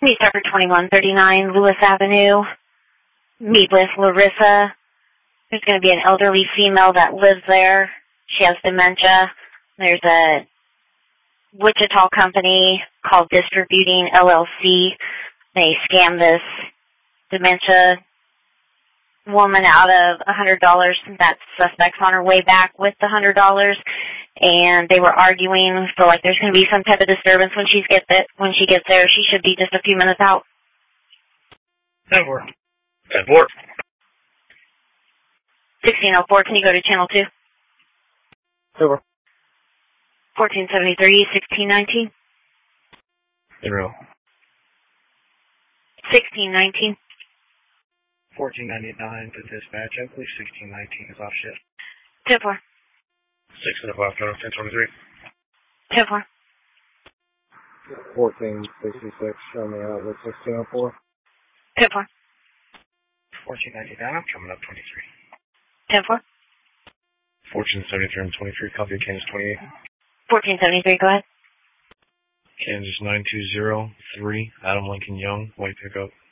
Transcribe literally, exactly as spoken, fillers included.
Meet Driver twenty-one thirty-nine Lewis Avenue. Meet with Larissa. There's going to be an elderly female that lives there. She has dementia. There's a Wichita company called Distributing L L C. They scammed this dementia woman out of one hundred dollars. That suspect's on her way back with the one hundred dollars. And they were arguing, so like there's going to be some type of disturbance when she gets it. When she gets there, she should be just a few minutes out. ten four. ten four. sixteen oh four, can you go to channel two? Over. fourteen seventy-three, sixteen nineteen. Zero. sixteen nineteen. fourteen ninety-nine to dispatch. I believe sixteen nineteen is off shift. ten four. six and a half, ten twenty-three. ten four. fourteen sixty-six, show me out with sixteen oh four. ten four. fourteen ninety-nine, I'm coming up twenty-three. ten four. fourteen seventy-three, I'm twenty-three, copy Kansas twenty-eight. fourteen seventy-three, go ahead. Kansas nine two zero three, Adam Lincoln Young, white pickup.